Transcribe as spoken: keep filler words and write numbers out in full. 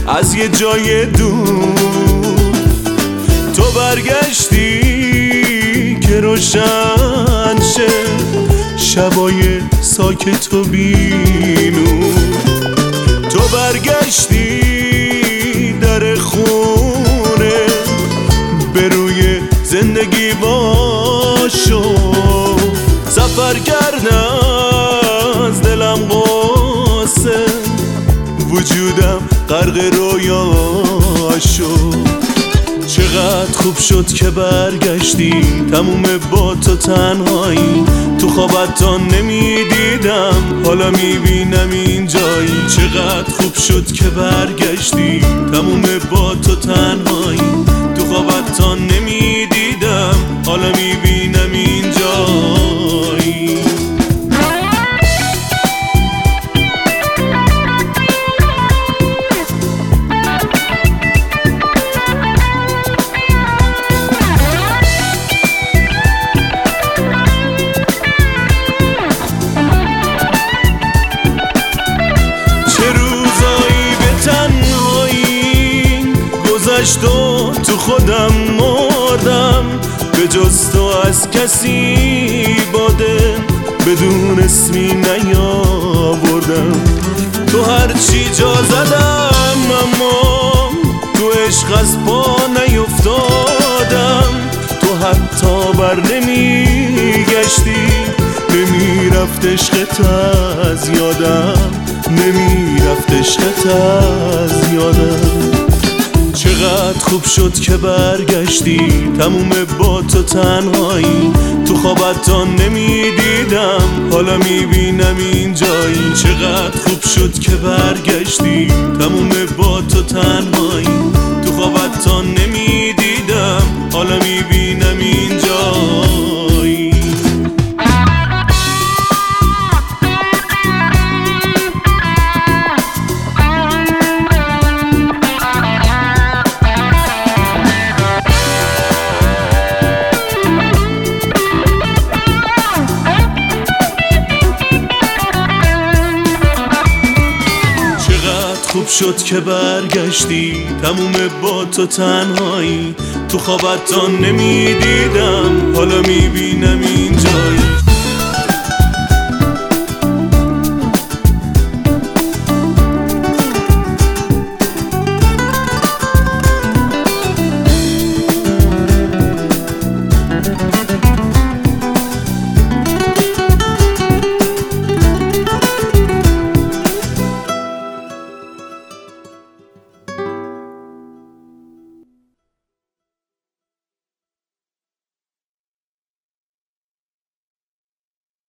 از یه جای دور. تو برگشتی که روشن شه شبای ساکت و بینو. تو برگشتی در خونه به روی زندگی باشو. سفر کردم از دلم قصه وجودم غرق رویاشو. چقدر خوب شد که برگشتی تموم با تو تنهایی. تو خوابت تا نمیدیدم حالا میبینم اینجایی. چقدر خوب شد که برگشتی تموم با تو تنهایی. تو خوابت تا نمیدیدم حالا میبینم اینجایی. تو تو خودم مردم به جز تو از کسی باده بدون اسمی نیاوردم. تو هرچی جا زدم اما تو عشق از پا نیفتادم. تو حتی بر نمیگشتی نمیرفت عشقت از یادم. نمیرفت عشقت از یادم. چقدر خوب شد که برگشتی تموم با تو تنهایی. تو خوابت تا نمیدیدم حالا میبینم اینجایی. چقدر خوب شد که برگشتی تموم با تو تنهایی. تو خوابت تا نمیدیدم حالا میبینم اینجایی. خوب شد که برگشتی تموم با تو تنهایی. تو خوابت تا نمیدیدم حالا میبینم این